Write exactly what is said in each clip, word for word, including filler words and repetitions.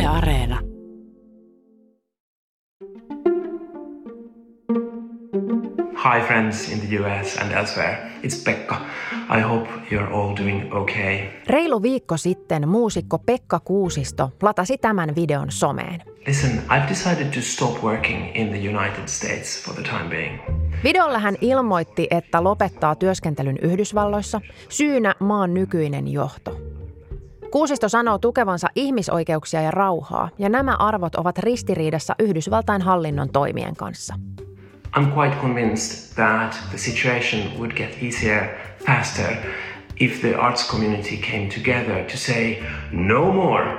Areena. Hi friends in the U S and elsewhere. It's Pekka. I hope you're all doing okay. Reilu viikko sitten muusikko Pekka Kuusisto latasi tämän videon someen. Listen, I've decided to stop working in the United States for the time being. Videolla hän ilmoitti, että lopettaa työskentelyn Yhdysvalloissa, syynä maan nykyinen johto. Kuusisto sanoo tukevansa ihmisoikeuksia ja rauhaa, ja nämä arvot ovat ristiriidassa Yhdysvaltain hallinnon toimien kanssa. I'm quite convinced that the situation would get easier faster if the arts community came together to say no more.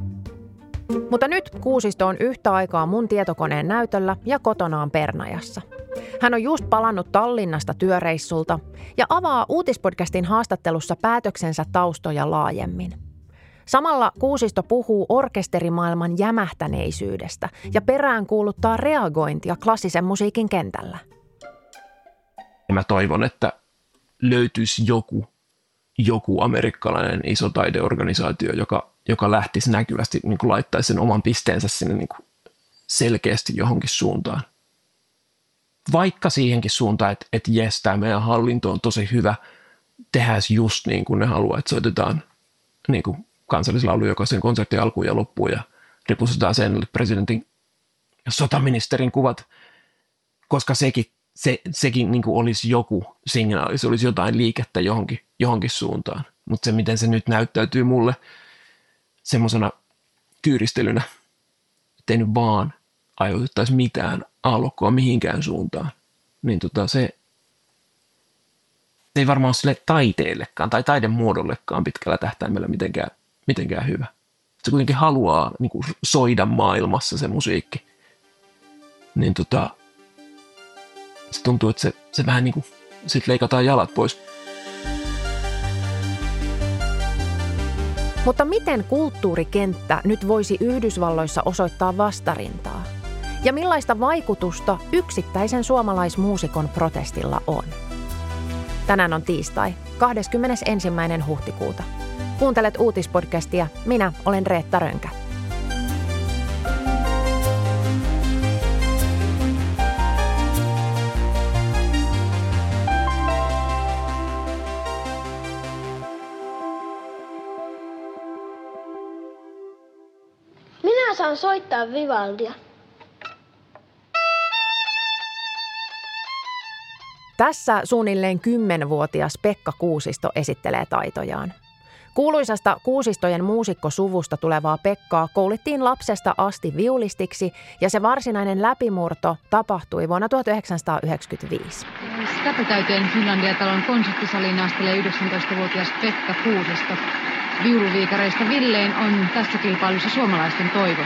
Mutta nyt Kuusisto on yhtä aikaa mun tietokoneen näytöllä ja kotonaan Pernajassa. Hän on just palannut Tallinnasta työreissulta ja avaa Uutispodcastin haastattelussa päätöksensä taustoja laajemmin. Samalla Kuusisto puhuu orkesterimaailman jämähtäneisyydestä ja peräänkuuluttaa reagointia klassisen musiikin kentällä. Mä toivon, että löytyisi joku, joku amerikkalainen iso taideorganisaatio, joka, joka lähtisi näkyvästi niin kuin laittaisi sen oman pisteensä sinne niin kuin selkeästi johonkin suuntaan. Vaikka siihenkin suuntaan, että, että jes, tämä meidän hallinto on tosi hyvä, tehdään just niin kuin ne haluaa, että soitetaan niin kuin kansallislaulu jokaisen konsertin alkuun ja loppuun ja ripustetaan sen presidentin ja sotaministerin kuvat, koska sekin, se, sekin niin kuin olisi joku signaali, se olisi jotain liikettä johonkin, johonkin suuntaan. Mutta se, miten se nyt näyttäytyy mulle semmoisena kyyristelynä, ettei nyt vaan aiheutettaisi mitään aallokkoa mihinkään suuntaan, niin tota se, se ei varmaan ole sille taiteellekaan tai taidemuodollekaan pitkällä tähtäimellä mitenkään, mitenkään hyvä. Se kuitenkin haluaa niin kuin soida maailmassa se musiikki. Niin tota, se tuntuu, että se, se vähän niin kuin, sit leikataan jalat pois. Mutta miten kulttuurikenttä nyt voisi Yhdysvalloissa osoittaa vastarintaa? Ja millaista vaikutusta yksittäisen suomalaismuusikon protestilla on? Tänään on tiistai, kahdeskymmenesensimmäinen huhtikuuta. Kuuntelet Uutispodcastia, minä olen Reetta Rönkä. Minä saan soittaa Vivaldia. Tässä suunnilleen kymmenvuotias Pekka Kuusisto esittelee taitojaan. Kuuluisasta Kuusistojen muusikkosuvusta tulevaa Pekkaa koulittiin lapsesta asti viulistiksi ja se varsinainen läpimurto tapahtui vuonna tuhatyhdeksänsataayhdeksänkymmentäviisi. Käpätäyteen Finlandia-talon konserttisaliin astelee yhdeksäntoistavuotias Pekka Kuusisto. Viuluviikareista Villeen on tässä kilpailussa suomalaisten toivo.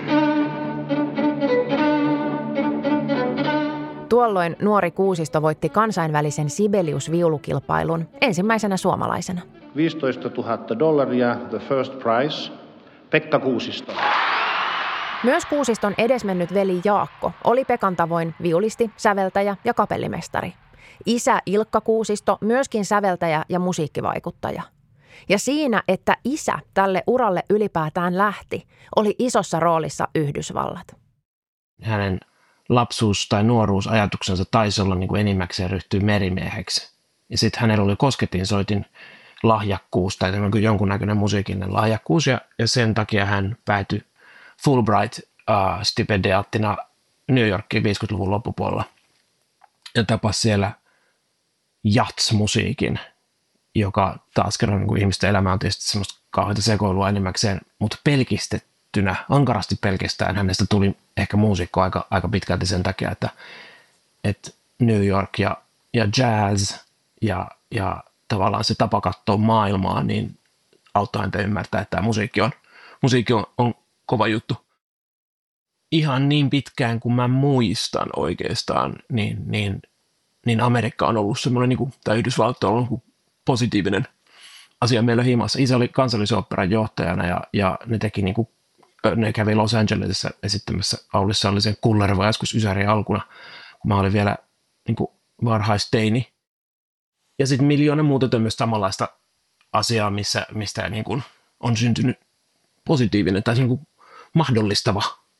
Tuolloin nuori Kuusisto voitti kansainvälisen Sibelius-viulukilpailun ensimmäisenä suomalaisena. viisitoistatuhatta dollaria, the first prize, Pekka Kuusisto. Myös Kuusiston edesmennyt veli Jaakko oli Pekan tavoin viulisti, säveltäjä ja kapellimestari. Isä Ilkka Kuusisto myöskin säveltäjä ja musiikkivaikuttaja. Ja siinä, että isä tälle uralle ylipäätään lähti, oli isossa roolissa Yhdysvallat. Hänen lapsuus- tai nuoruusajatuksensa taisi olla niin kuin enimmäkseen ryhtyä merimieheksi. Ja sitten hänellä oli kosketinsoitin lahjakkuus tai jonkunnäköinen musiikinen lahjakkuus ja, ja sen takia hän päätyi Fulbright-stipendiaattina uh, New Yorkiin viisikymmentäluvun loppupuolella ja tapasi siellä jazz-musiikin, joka taas kerran niin kuin ihmisten elämä on tietysti semmoista kauheita sekoilua enimmäkseen, mutta pelkistettynä, ankarasti pelkistään hänestä tuli ehkä muusikko aika, aika pitkälti sen takia, että, että New York ja, ja jazz ja, ja tavallaan se tapa katsoa maailmaa, niin auttaa häntä ymmärtää, että tämä musiikki on, musiikki on, on kova juttu. Ihan niin pitkään kuin mä muistan oikeastaan, niin, niin, niin Amerikka on ollut semmoinen, niin kuin, tai Yhdysvallat on ollut niin positiivinen asia meillä himassa. Isä oli Kansallisoopperan johtajana ja, ja ne teki niin kuin, ne kävi Los Angelesissa esittämässä Aulissa oli sen Kullervo joskus Ysärin alkuna, kun mä olin vielä niin kuin varhaisteini. Ja sitten miljoona muuta tämmöistä samanlaista asiaa, missä, mistä niin kuin on syntynyt positiivinen tai niin kuin mahdollistava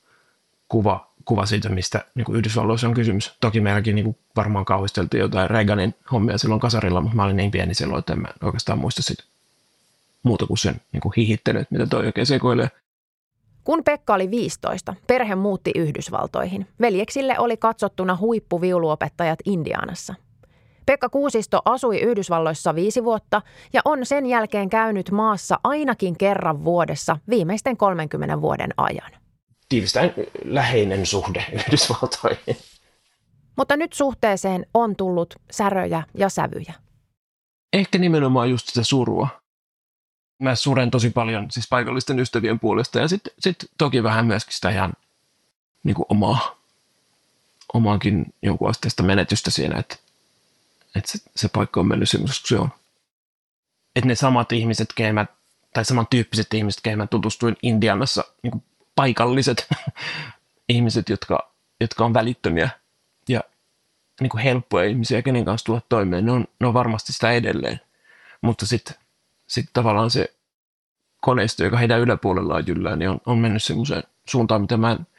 kuva, kuva siitä, mistä niin kuin Yhdysvalloissa on kysymys. Toki meilläkin niin kuin varmaan kauhisteltiin jotain Reaganin hommia silloin kasarilla, mutta mä olin niin pieni silloin, että en mä oikeastaan muista sitä muuta kuin sen niin kuin hihittelyt, mitä toi oikein sekoilee. Kun Pekka oli viisitoista, perhe muutti Yhdysvaltoihin. Veljeksille oli katsottuna huippuviuluopettajat Indianassa. Pekka Kuusisto asui Yhdysvalloissa viisi vuotta ja on sen jälkeen käynyt maassa ainakin kerran vuodessa viimeisten kolmenkymmenen vuoden ajan. Tiivistäen läheinen suhde Yhdysvaltoihin. Mutta nyt suhteeseen on tullut säröjä ja sävyjä. Ehkä nimenomaan just sitä surua. Mä suren tosi paljon siis paikallisten ystävien puolesta ja sitten sit toki vähän myöskin sitä ihan niin kuin omaa, omaakin jonkun asteista menetystä siinä, että, että se, se paikka on mennyt semmoisessa kuin se on. Että ne samat ihmiset, keimät, tai samantyyppiset ihmiset, keihin mä tutustuin Indianassa, niin kuin paikalliset ihmiset, jotka, jotka on välittömiä ja niin kuin helppoja ihmisiä, kenen kanssa tulla toimeen, ne on, ne on varmasti sitä edelleen. Mutta sitten sit tavallaan se koneisto, joka heidän yläpuolellaan jyllää, niin on, on mennyt semmoiseen suuntaan, mitä mä en,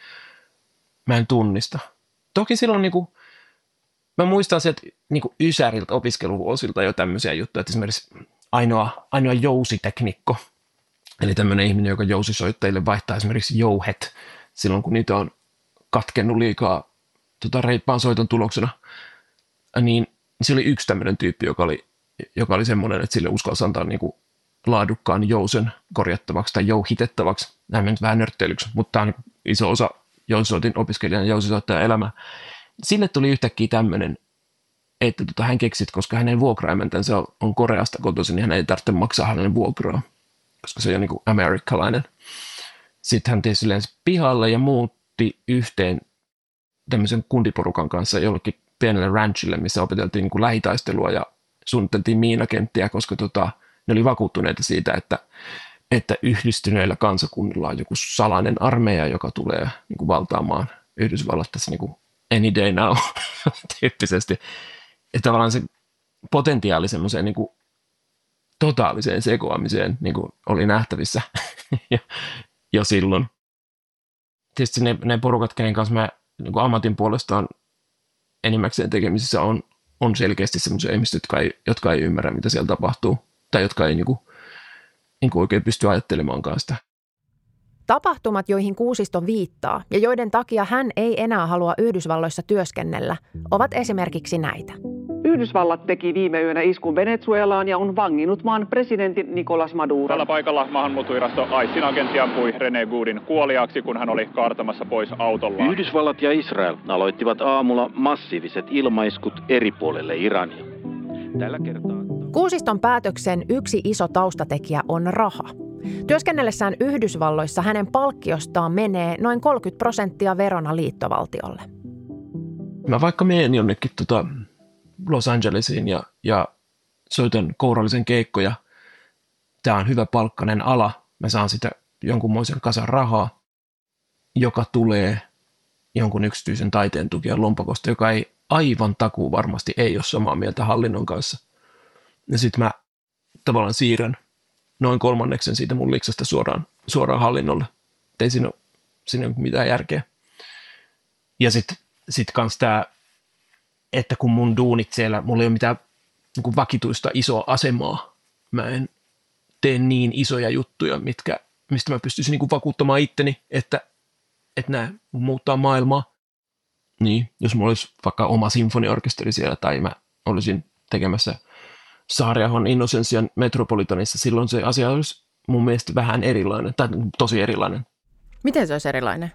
mä en tunnista. Toki silloin niin kuin, mä muistan sieltä niin kuin ysäriltä opiskeluvuosilta jo tämmöisiä juttuja, että esimerkiksi ainoa, ainoa jousiteknikko, eli tämmöinen ihminen, joka jousisoittajille vaihtaa esimerkiksi jouhet silloin, kun niitä on katkennut liikaa tota, reippaan soiton tuloksena, niin se oli yksi tämmöinen tyyppi, joka oli, joka oli semmoinen, että sille uskalsi antaa niin kuin laadukkaan jousen korjattavaksi tai jouhitettavaksi. Nämä mennyt vähän nörtteilyksi, mutta tämä on niin iso osa jousisoitin opiskelijan ja jousisoittajan elämää. Sille tuli yhtäkkiä tämmöinen, että tota, hän keksi, koska hänen vuokraimäntänsä on, on Koreasta kotoisin, niin hän ei tarvitse maksaa hänen vuokraa, koska se on niin kuin amerikkalainen. Sitten hän tei silleen pihalle ja muutti yhteen tämmöisen kundiporukan kanssa jollekin pienelle ranchille, missä opeteltiin niin kuin lähitaistelua ja suunniteltiin miinakenttiä, koska tota, ne oli vakuuttuneita siitä, että, että yhdistyneillä kansakunnilla on joku salainen armeija, joka tulee niin kuin valtaamaan Yhdysvallat tässä niin kuin any day now tyyppisesti. Että tavallaan se potentiaali semmoiseen niin kuin totaaliseen sekoamiseen niin kuin oli nähtävissä jo, jo silloin. Tietysti ne, ne porukat, kenen kanssa mä niin kuin ammatin puolestaan enimmäkseen tekemisissä on, on selkeästi semmoisia ihmisiä, jotka ei, jotka ei ymmärrä, mitä siellä tapahtuu, tai jotka ei niin kuin, niin kuin oikein pysty ajattelemaankaan sitä. Tapahtumat, joihin Kuusisto viittaa ja joiden takia hän ei enää halua Yhdysvalloissa työskennellä, ovat esimerkiksi näitä. Yhdysvallat teki viime yönä iskun Venezuelaan ja on vanginnut maan presidentin Nicolas Maduro. Tällä paikalla maahanmuuttovirasto ICEn agentti ampui René Goodin kuoliaaksi, kun hän oli kaartamassa pois autollaan. Yhdysvallat ja Israel aloittivat aamulla massiiviset ilmaiskut eri puolelle Irania. Tällä kertaa... Kuusiston päätöksen yksi iso taustatekijä on raha. Työskennellessään Yhdysvalloissa hänen palkkiostaan menee noin kolmekymmentä prosenttia verona liittovaltiolle. Mä vaikka menen jonnekin tota Los Angelesiin ja, ja soitan kourallisen keikkoja. Tämä on hyvä palkkainen ala. Mä saan sitä jonkunmoisen kasan rahaa, joka tulee jonkun yksityisen taiteen tukijan lompakosta, joka ei aivan takuu varmasti ei ole samaa mieltä hallinnon kanssa. Ja sitten mä tavallaan siirrän noin kolmanneksen siitä mun liksasta suoraan, suoraan hallinnolle. Ei siinä ole, siinä ole mitään järkeä. Ja sitten sit kans tää, että kun mun duunit siellä, mulla ei ole mitään niin kuin vakituista isoa asemaa. Mä en tee niin isoja juttuja, mitkä, mistä mä pystyisin niin kuin vakuuttamaan itteni, että, että nämä muuttaa maailmaa. Niin, jos mulla olisi vaikka oma sinfoniorkesteri siellä tai mä olisin tekemässä Saariahon Innocensian Metropolitanissa, silloin se asia olisi mun mielestä vähän erilainen, tai tosi erilainen. Miten se olisi erilainen?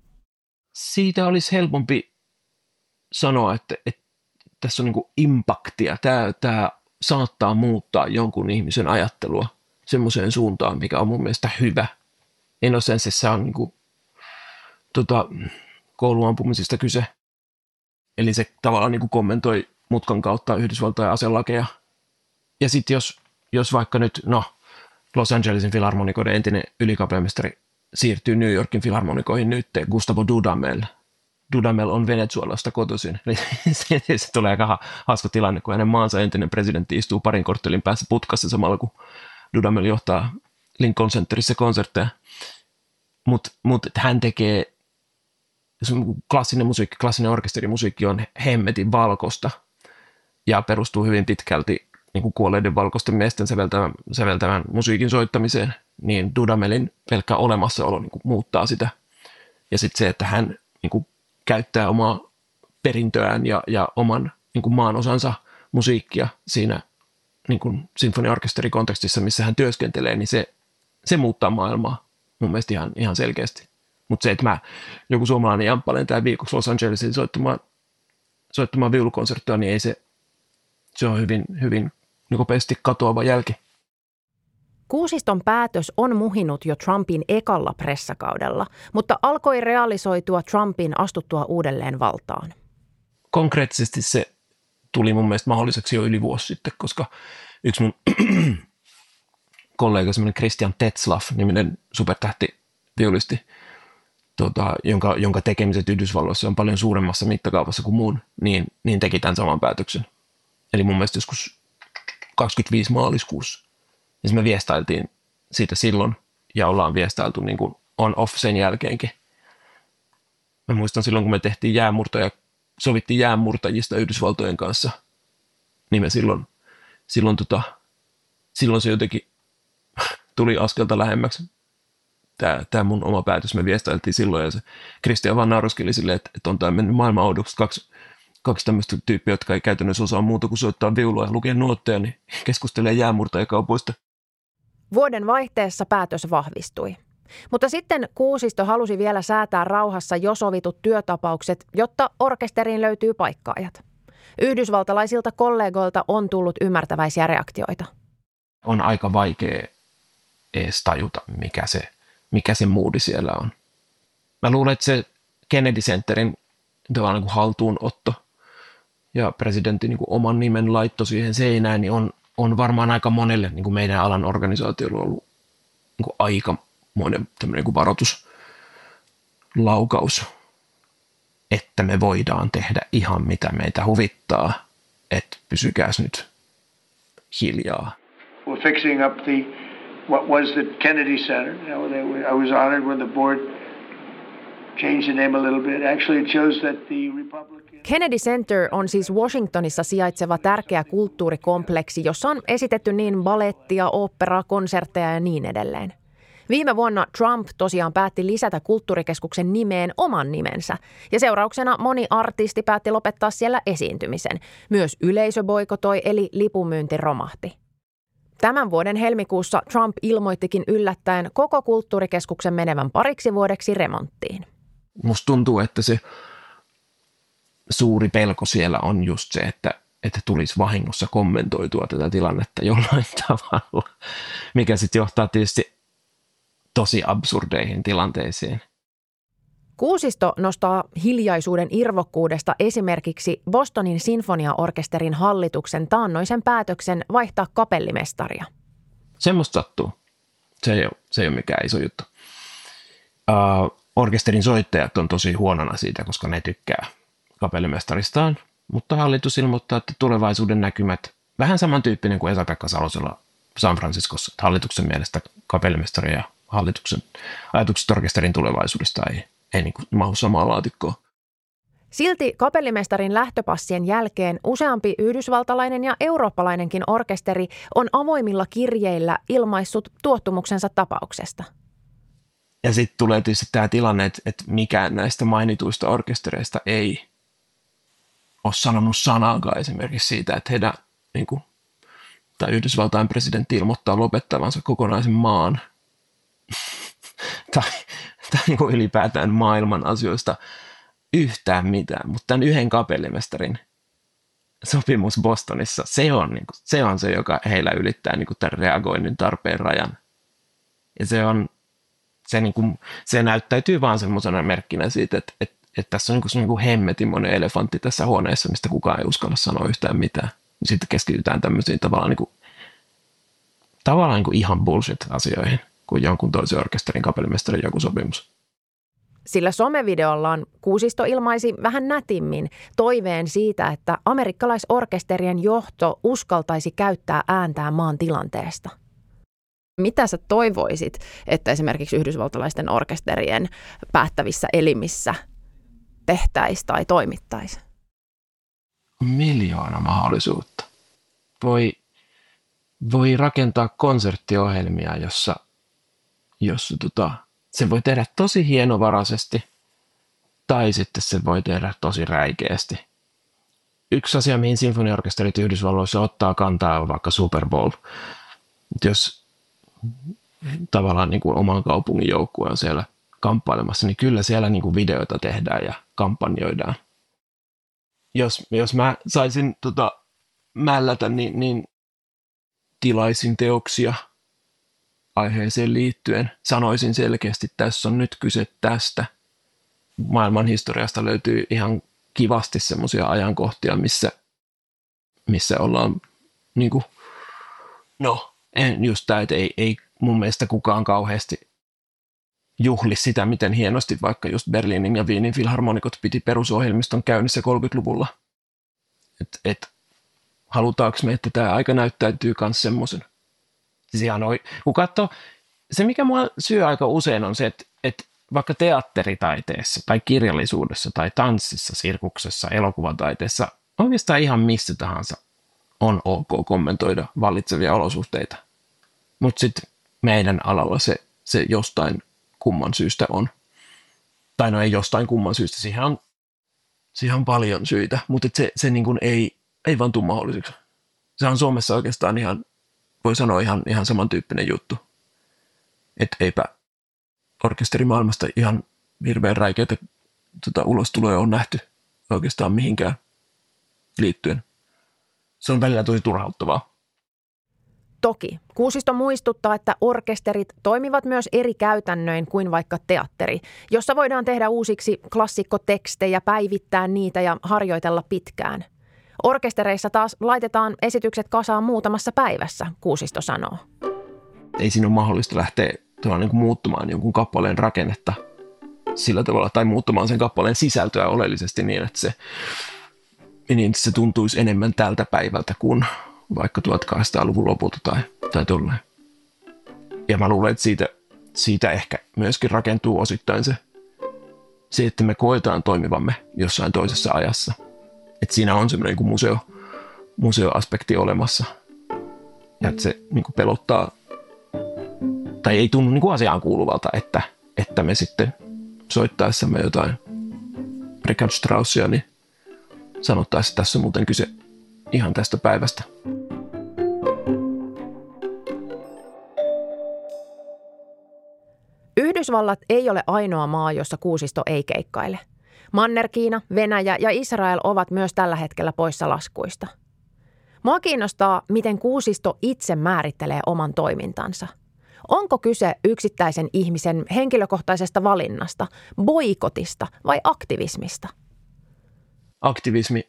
Siitä olisi helpompi sanoa, että, että tässä on niin kuin impaktia. Tämä, tämä saattaa muuttaa jonkun ihmisen ajattelua semmoiseen suuntaan, mikä on mun mielestä hyvä. Innocensissä on niin kuin, tota, kouluampumisista kyse. Eli se tavallaan niin kuin kommentoi mutkan kautta Yhdysvaltojen aselakeja. Ja sitten jos, jos vaikka nyt, no, Los Angelesin filharmonikoiden entinen ylikapelmestari siirtyy New Yorkin filharmonikoihin nyt, Gustavo Dudamel. Dudamel on Venezuelasta kotoisin. Eli se, se tulee aika hauska tilanne, kun hänen maansa entinen presidentti istuu parin korttelin päässä putkassa samalla, kun Dudamel johtaa Lincoln Centerissä konsertteja. Mutta mut, hän tekee, klassinen musiikki, klassinen orkesterimusiikki on hemmetin valkoista ja perustuu hyvin pitkälti niin kuin kuolleiden valkoisten miesten säveltävän, säveltävän musiikin soittamiseen, niin Dudamelin pelkkä olemassaolo niin kuin muuttaa sitä. Ja sitten se, että hän niin kuin käyttää omaa perintöään ja, ja oman niin kuin maanosansa musiikkia siinä niin kuin sinfoniaorkesterikontekstissa, missä hän työskentelee, niin se, se muuttaa maailmaa mun mielestä ihan, ihan selkeästi. Mutta se, että mä joku suomalainen jamppaleen tämän viikoksi Los Angelesiin soittamaan, soittamaan viulukonserttia, niin ei se, se on hyvin, hyvin nopeasti katoava jälki. Kuusiston päätös on muhinut jo Trumpin ekalla pressakaudella, mutta alkoi realisoitua Trumpin astuttua uudelleen valtaan. Konkreettisesti se tuli mun mielestä mahdolliseksi jo yli vuosi sitten, koska yksi mun kollega, semmoinen Christian Tetzlaff-niminen supertähti viulisti, tota, jonka, jonka tekemiset Yhdysvalloissa on paljon suuremmassa mittakaavassa kuin muun, niin, niin teki tämän saman päätöksen. Eli mun mielestä joskus kaksikymmentäviisi maaliskuussa. Ja me viestailtiin siitä silloin ja ollaan viestailtu niin kuin on-off sen jälkeenkin. Mä muistan silloin, kun me tehtiin jäämurtoja, sovittiin jäänmurtajista Yhdysvaltojen kanssa, niin me silloin, silloin, tota, silloin se jotenkin tuli askelta lähemmäksi. Tämä, tämä mun oma päätös, me viestailtiin silloin ja se Christian vaan nauraskeli silleen, että, että on tämä mennyt maailman oudoksi. Kaksi, kaksi tämmöistä tyyppiä, jotka ei käytännössä osaa muuta kuin soittaa viulua ja lukea nuotteja, niin keskustelee jäämurtajakaupoista. Vuoden vaihteessa päätös vahvistui. Mutta sitten Kuusisto halusi vielä säätää rauhassa jo sovitut työtapaukset, jotta orkesteriin löytyy paikkaajat. Yhdysvaltalaisilta kollegoilta on tullut ymmärtäväisiä reaktioita. On aika vaikea edes tajuta, mikä se, mikä se moodi siellä on. Mä luulen, että se Kennedy Centerin niin kuin haltuunotto ja presidentin niin kuin oman nimen laitto siihen seinään, niin on, on varmaan aika monelle niin kuin meidän alan organisaatiolla ollut niin kuin aikamoinen tämmöinen niin kuin varoituslaukaus, että me voidaan tehdä ihan mitä meitä huvittaa, että pysykääs nyt hiljaa. We're fixing up the what was the Kennedy Center. You know, they were, I was honored when the board changed the name a little bit. Actually, it shows that the Republican... Kennedy Center on siis Washingtonissa sijaitseva tärkeä kulttuurikompleksi, jossa on esitetty niin balettia, oopperaa, konsertteja ja niin edelleen. Viime vuonna Trump tosiaan päätti lisätä kulttuurikeskuksen nimeen oman nimensä, ja seurauksena moni artisti päätti lopettaa siellä esiintymisen. Myös yleisö boikotoi, eli lipunmyynti romahti. Tämän vuoden helmikuussa Trump ilmoittikin yllättäen koko kulttuurikeskuksen menevän pariksi vuodeksi remonttiin. Musta tuntuu, että se suuri pelko siellä on just se, että, että tulisi vahingossa kommentoitua tätä tilannetta jollain tavalla, mikä sitten johtaa tietysti tosi absurdeihin tilanteisiin. Kuusisto nostaa hiljaisuuden irvokkuudesta esimerkiksi Bostonin sinfoniaorkesterin hallituksen taannoisen päätöksen vaihtaa kapellimestaria. Semmosta sattuu. Se ei ole, se ei ole mikään iso juttu. Uh, orkesterin soittajat on tosi huonona siitä, koska ne tykkää kapellimestaristaan, mutta hallitus ilmoittaa, että tulevaisuuden näkymät vähän samantyyppinen kuin Esa-Pekka Salosella San Franciscossa. Hallituksen mielestä kapellimestari ja hallituksen ajatukset orkesterin tulevaisuudesta ei, ei niin kuin mahu samaa laatikkoa. Silti kapellimestarin lähtöpassien jälkeen useampi yhdysvaltalainen ja eurooppalainenkin orkesteri on avoimilla kirjeillä ilmaissut tuottumuksensa tapauksesta. Ja sitten tulee tietysti tämä tilanne, että, että mikään näistä mainituista orkestereista ei ole sanonut sanaakaan esimerkiksi siitä, että heidän niin kuin, tai Yhdysvaltain presidentti ilmoittaa lopettavansa kokonaisen maan tai, tai niin kuin ylipäätään maailman asioista yhtään mitään, mutta tämän yhden kapellimestarin sopimus Bostonissa, se on, niin kuin, se, on se, joka heillä ylittää niin kuin tämän reagoinnin tarpeen rajan. Ja se, on, se, niin kuin, se näyttäytyy vaan semmoisena merkkinä siitä, että, että, että tässä on niin kuin, niin kuin hemmetimoinen elefantti tässä huoneessa, mistä kukaan ei uskalla sanoa yhtään mitään. Sitten keskitytään tämmöisiin tavallaan, niin kuin, tavallaan niin kuin ihan bullshit-asioihin, kuin jonkun toisen orkesterin kapellimestarin joku sopimus. Sillä somevideollaan Kuusisto ilmaisi vähän nätimmin toiveen siitä, että amerikkalaisorkesterien johto uskaltaisi käyttää ääntään maan tilanteesta. Mitä sä toivoisit, että esimerkiksi yhdysvaltalaisten orkesterien päättävissä elimissä tehtäisiin tai toimittaisiin? Miljoona mahdollisuutta. Voi, voi rakentaa konserttiohjelmia, jossa, jossa tota, se voi tehdä tosi hienovaraisesti tai sitten se voi tehdä tosi räikeästi. Yksi asia, mihin sinfoniaorkesterit Yhdysvalloissa ottaa kantaa, on vaikka Super Bowl. Jos tavallaan niin kuin oman kaupungin joukkue on siellä kamppailemassa, niin kyllä siellä niin kuin videoita tehdään ja kampanjoidaan. Jos, jos mä saisin tota, mällätä, niin, niin tilaisin teoksia aiheeseen liittyen. Sanoisin selkeästi, että tässä on nyt kyse tästä. Maailman historiasta löytyy ihan kivasti semmoisia ajankohtia, missä, missä ollaan niin kuin, no, en just tämä, että ei, ei mun mielestä kukaan kauheasti juhli sitä, miten hienosti vaikka just Berliinin ja Wienin filharmonikot piti perusohjelmiston käynnissä kolmekymmentäluvulla. Et, et, halutaanko me, että tämä aika näyttäytyy myös semmoisen. Siis ihan oi, kun katsoo, se mikä mua syö aika usein on se, että, että vaikka teatteritaiteessa tai kirjallisuudessa tai tanssissa, sirkuksessa, elokuvataiteessa, oikeastaan ihan missä tahansa on ok kommentoida vallitsevia olosuhteita. Mutta sitten meidän alalla se, se jostain kumman syystä on. Tai no ei jostain kumman syystä, siihen on, siihen on paljon syitä, mutta se, se niin kuin ei, ei vaan tule mahdolliseksi. Se on Suomessa oikeastaan ihan, voi sanoa ihan, ihan samantyyppinen juttu. Että eipä orkesterimaailmasta ihan hirveän räikeitä tota, ulostuloja on nähty oikeastaan mihinkään liittyen. Se on välillä tosi turhauttavaa. Toki. Kuusisto muistuttaa, että orkesterit toimivat myös eri käytännöin kuin vaikka teatteri, jossa voidaan tehdä uusiksi klassikkotekstejä, päivittää niitä ja harjoitella pitkään. Orkestereissa taas laitetaan esitykset kasaan muutamassa päivässä, Kuusisto sanoo. Ei siinä ole mahdollista lähteä niin kuin muuttumaan jonkun kappaleen rakennetta sillä tavalla, tai muuttamaan sen kappaleen sisältöä oleellisesti niin, että se, niin se tuntuisi enemmän tältä päivältä kuin vaikka tuhatkahdeksansataaluvun lopulta tai, tai tolleen. Ja mä luulen, että siitä, siitä ehkä myöskin rakentuu osittain se, se, että me koetaan toimivamme jossain toisessa ajassa. Että siinä on semmoinen niin museo, museoaspekti olemassa. Ja että se niin kuin pelottaa, tai ei tunnu niin kuin asiaan kuuluvalta, että, että me sitten soittaessamme jotain Richard Straussia, niin sanottaisiin, että tässä on muuten kyse ihan tästä päivästä. Yhdysvallat ei ole ainoa maa, jossa Kuusisto ei keikkaile. Manner-Kiina, Venäjä ja Israel ovat myös tällä hetkellä poissa laskuista. Mua kiinnostaa, miten Kuusisto itse määrittelee oman toimintansa. Onko kyse yksittäisen ihmisen henkilökohtaisesta valinnasta, boikotista vai aktivismista? Aktivismi.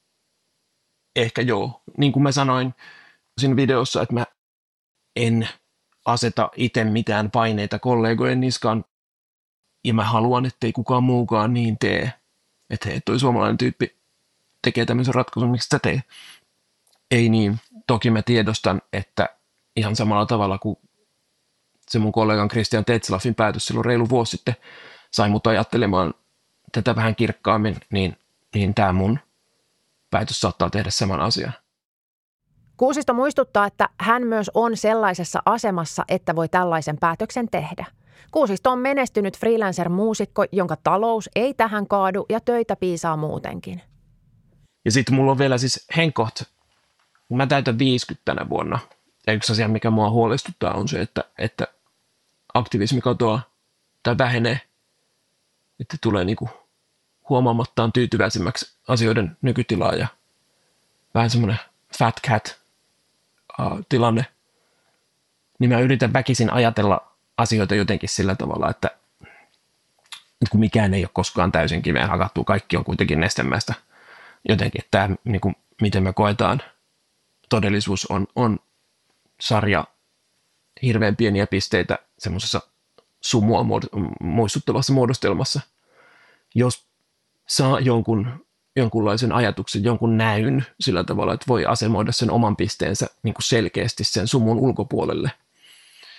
Ehkä joo. Niin kuin mä sanoin siinä videossa, että mä en aseta itse mitään paineita kollegojen niskaan. Ja mä haluan, ettei kukaan muukaan niin tee. Että hei, toi suomalainen tyyppi tekee tämmöisen ratkaisun, miksi sitä tee. Ei niin. Toki mä tiedostan, että ihan samalla tavalla kuin se mun kollegan Christian Tetzlaffin päätös silloin reilu vuosi sitten sai mut ajattelemaan tätä vähän kirkkaammin, niin, niin tämä mun päätös saattaa tehdä saman asian. Kuusisto muistuttaa, että hän myös on sellaisessa asemassa, että voi tällaisen päätöksen tehdä. Kuusisto on menestynyt freelancer-muusikko, jonka talous ei tähän kaadu ja töitä piisaa muutenkin. Ja sitten mulla on vielä siis henkoht, kun mä täytän viisikymmentä tänä vuonna. Ja yksi asia, mikä mua huolestuttaa, on se, että, että aktivismi katoaa tai vähenee. Että tulee niinku huomaamattaan tyytyväisemmäksi asioiden nykytilaa ja vähän semmoinen fat cat uh, tilanne. Niin mä yritän väkisin ajatella asioita jotenkin sillä tavalla, että, että kun mikään ei ole koskaan täysin kiveen hakattu, kaikki on kuitenkin nestemäistä jotenkin, että tämä, niin kuin, miten me koetaan todellisuus on, on sarja hirveän pieniä pisteitä semmoisessa sumua muistuttavassa muodostelmassa. Jos saa jonkun, jonkunlaisen ajatuksen, jonkun näyn sillä tavalla, että voi asemoida sen oman pisteensä niin kuin selkeästi sen sumun ulkopuolelle,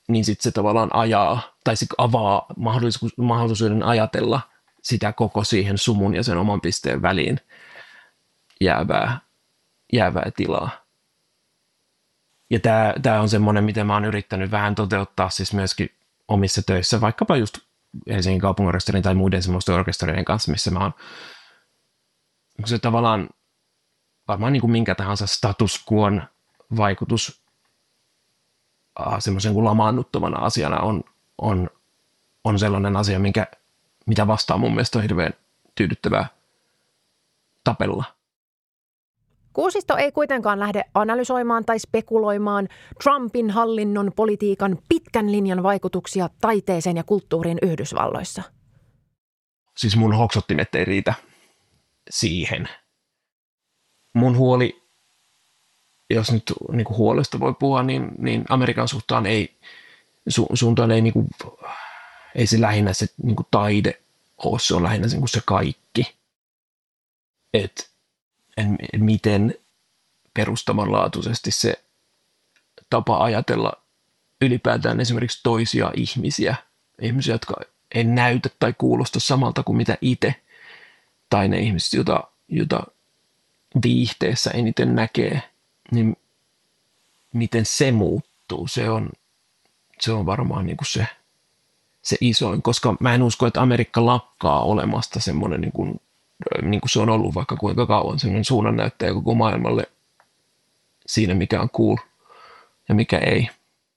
niin sitten se tavallaan ajaa, tai se avaa mahdollisuuden ajatella sitä koko siihen sumun ja sen oman pisteen väliin jäävää, jäävää tilaa. Ja tämä, tämä on semmoinen, mitä mä oon yrittänyt vähän toteuttaa siis myöskin omissa töissä, vaikkapa just Helsingin kaupunginorkesterin tai muiden semmoisten orkestereiden kanssa, missä mä oon se tavallaan varmaan niin kuin minkä tahansa status quon vaikutus äh, semmoisen kuin lamaannuttavana asiana on, on, on sellainen asia, minkä, mitä vastaan mun mielestä on hirveän tyydyttävää tapella. Kuusisto ei kuitenkaan lähde analysoimaan tai spekuloimaan Trumpin hallinnon politiikan pitkän linjan vaikutuksia taiteeseen ja kulttuuriin Yhdysvalloissa. Siis mun hoksottimet ei riitä siihen. Mun huoli, jos nyt niin kuin huolesta voi puhua, niin, niin Amerikan suhtaan ei, su, suuntaan ei, niin kuin, ei se lähinnä se niin kuin taide ole, se on lähinnä se, niin kuin se kaikki. Et, en, miten perustavanlaatuisesti se tapa ajatella ylipäätään esimerkiksi toisia ihmisiä, ihmisiä, jotka ei näytä tai kuulosta samalta kuin mitä itse, tai ne ihmiset, joita, joita viihteessä eniten näkee, niin miten se muuttuu, se on, se on varmaan niin kuin se, se isoin, koska mä en usko, että Amerikka lakkaa olemasta semmoinen, niin kuin, niin kuin se on ollut vaikka kuinka kauan, semmoinen suunnannäyttäjä koko maailmalle siinä, mikä on cool ja mikä ei.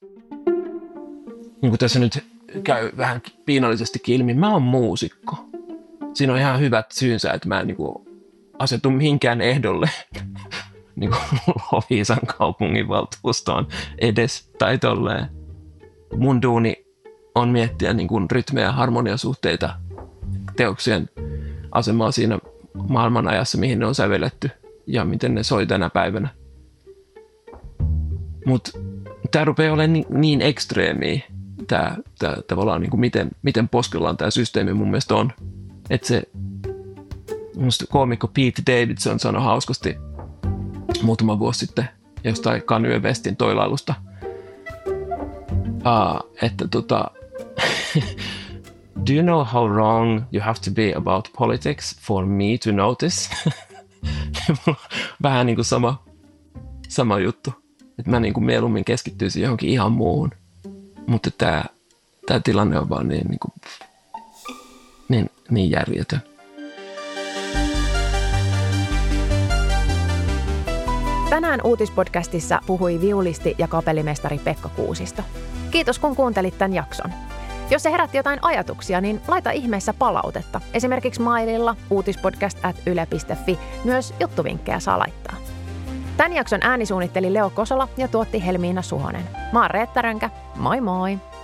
Niin kuin tässä nyt käy vähän piinallisestikin ilmi, mä oon muusikko. Siinä on ihan hyvät syynsä, että mä en niin kuin asetu mihinkään ehdolle niin kuin Loviisan kaupunginvaltuustoon edes tai tolleen. Mun duuni on miettiä niin kuin rytmejä ja harmoniasuhteita, teoksien asemaa siinä maailmanajassa, mihin ne on sävelletty ja miten ne soi tänä päivänä. Mutta tämä rupeaa olemaan niin, niin ekstreemiä, tämä, tämä tavallaan niin kuin miten, miten poskellaan tämä systeemi mun mielestä on. Että se musta koomikko Pete Davidson sanoi hauskasti muutama vuosi sitten jostain Kanye Westin toilailusta, uh, että tota, do you know how wrong you have to be about politics for me to notice? Vähän niin kuin sama, sama juttu, että mä niin kuin mieluummin keskittyisin johonkin ihan muuhun, mutta tämä, tämä tilanne on vaan niin, niin, kuin, niin, niin järjetön. Tänään Uutispodcastissa puhui viulisti ja kapellimestari Pekka Kuusisto. Kiitos kun kuuntelit tämän jakson. Jos se herätti jotain ajatuksia, niin laita ihmeessä palautetta. Esimerkiksi maililla uutispodcast at yle piste fi. Myös juttuvinkkejä saa laittaa. Tämän jakson äänisuunnitteli Leo Kosola ja tuotti Helmiina Suhonen. Mä oon Reetta Rönkä. Moi moi!